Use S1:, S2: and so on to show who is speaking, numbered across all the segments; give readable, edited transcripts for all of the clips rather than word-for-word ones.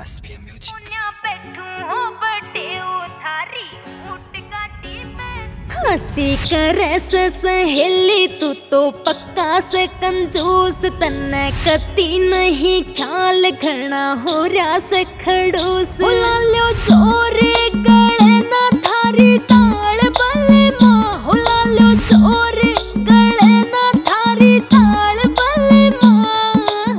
S1: SPM Music।
S2: हंसी करे से सहेली तू तो पक्का से कंजूस, तन्ने कती नहीं ख्याल घना हो रहा से खड़ूस। बुला लो चोरे गले ना थारी ताल बले माँ, बुला लो चोरे गले ना थारी ताल बले माँ।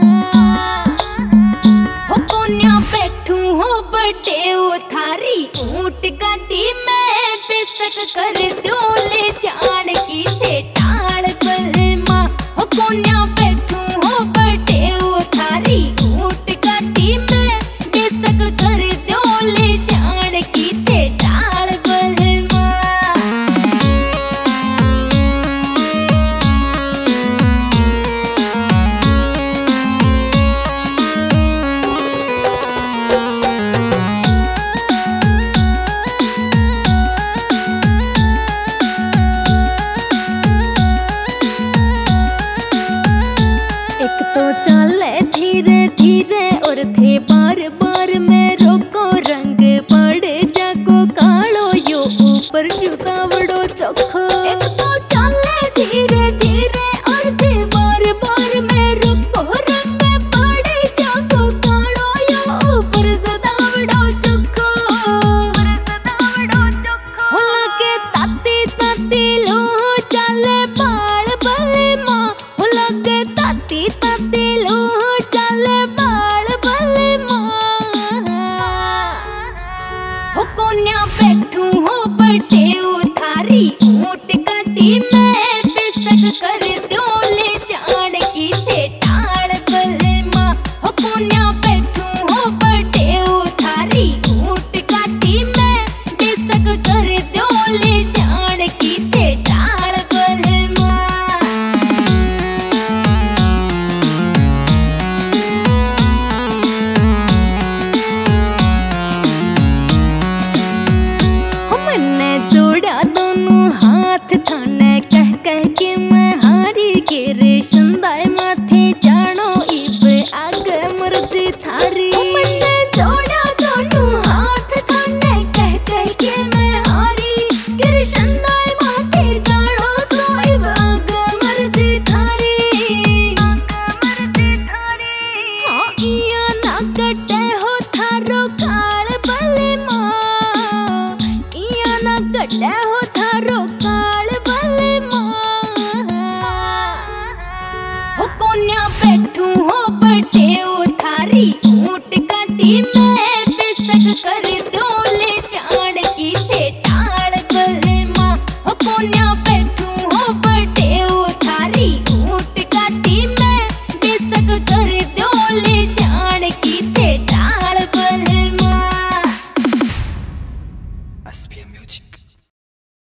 S2: हो कोन्या बैठू हो बटे ओ थारी ऊंट गाड़ी में पिसक कर दो ले जान की थे टाल बले माँ। हो कोन्या बैठू हो बटे ओ थारी ऊंट गाड़ी में पिसक कर दो ले जान की थे टाल बले माँ। एक तो चले धीरे धीरे और थे बार बार में रोको, रंग पड़े जाको कालो यो ऊपर जुतावड़ो चोखो। एक तो चले धीरे धीरे और थे बार बार में रोको, रंग पड़े जाको कालो यो ऊपर जुतावड़ो चोखो। होला के ताती ताती लो चले बाल बले माँ, होला के ताती ताती लो चले बाल बले माँ। हो कोन्या बैठू हो बटे ओ थारी ऊंट गाड़ी में पिसक कर दो ले जान की थे टाल बले माँ। हो कोन्या बैठू हो बटे ओ थारी ऊंट गाड़ी में पिसक कर दो ले जान की थे टाल बले माँ। मैंने जोड़ा दोनों हाथ थाने कह कह के मैं हारी के रेशम दाए माथे जानो इब आग मर्जी थारी। मैंने जोड़ा दोनों हाथ थाने कह कह के मैं हारी के रेशम दाए माथे जानो सो इब आग मर्जी थारी। हाँ इया ना कटे हो थारो काल बले माँ, इया ना कटे हो थारो काल बले माँ। हो कोन्या बैठू हो बटे ओ थारी